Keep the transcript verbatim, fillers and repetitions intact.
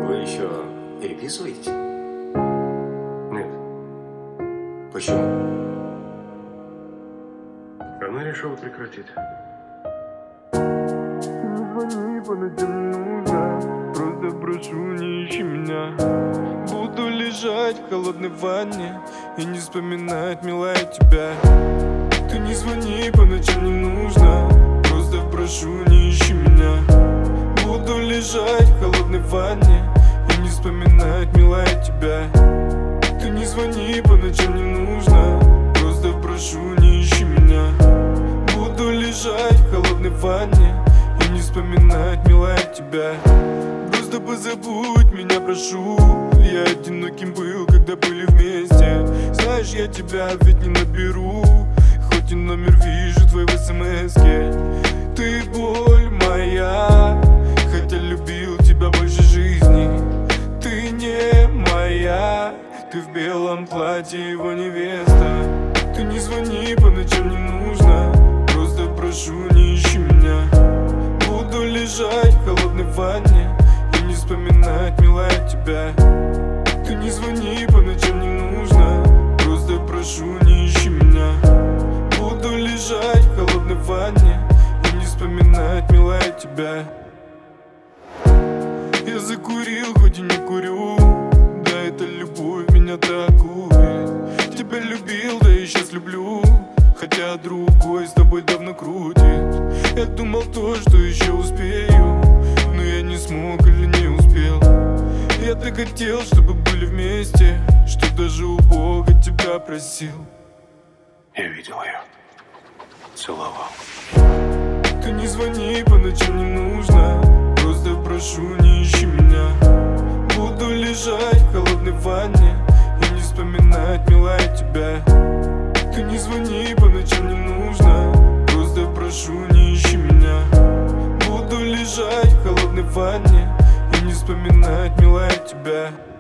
Вы еще переписываетесь? Нет. Почему? Она решила прекратить. Не звони по ночам, не нужно. Просто прошу, не ищи меня. Буду лежать в холодной ванне и не вспоминать, милая, тебя. Ты не звони по ночам, не нужно. Просто прошу, не ищи меня. Буду лежать в холодной ванне и не вспоминать, милая, тебя. Ты не звони по ночам, не нужно. Просто прошу, не ищи меня. Буду лежать в холодной ванне и не вспоминать, милая, тебя. Просто позабудь меня, прошу. Я одиноким был, когда были вместе. Знаешь, я тебя ведь не наберу, хоть и номер вижу твой в смс-ке. Ты боль моя, хотя любил тебя больше жизни. Ты не моя, ты в белом платье, его невеста. Ты не звони по ночам, не нужно. Просто прошу, не ищи меня. Буду лежать в холодной ванне и не вспоминать, милая, тебя. Ты не звони по ночам, не нужно. Просто прошу, не ищи меня. Буду лежать в холодной ванне и не вспоминать, милая, тебя. Я закурил, хоть и не курю. Да, это любовь меня атакует. Тебя любил, да и сейчас люблю, хотя другой с тобой давно крутит. Я думал то, что еще успею, но я не смог или не успел. Я так хотел, чтобы были вместе, что даже у Бога тебя просил. Я видел ее. Целовал. Ты не звони по ночам, не нужно. Просто прошу, не ищи меня. Буду лежать в холодной ванне и не вспоминать, милая, тебя. Ты не звони по ночам, не нужно. Просто прошу, не ищи меня. Буду лежать в холодной ванне и не вспоминать, милая, тебя.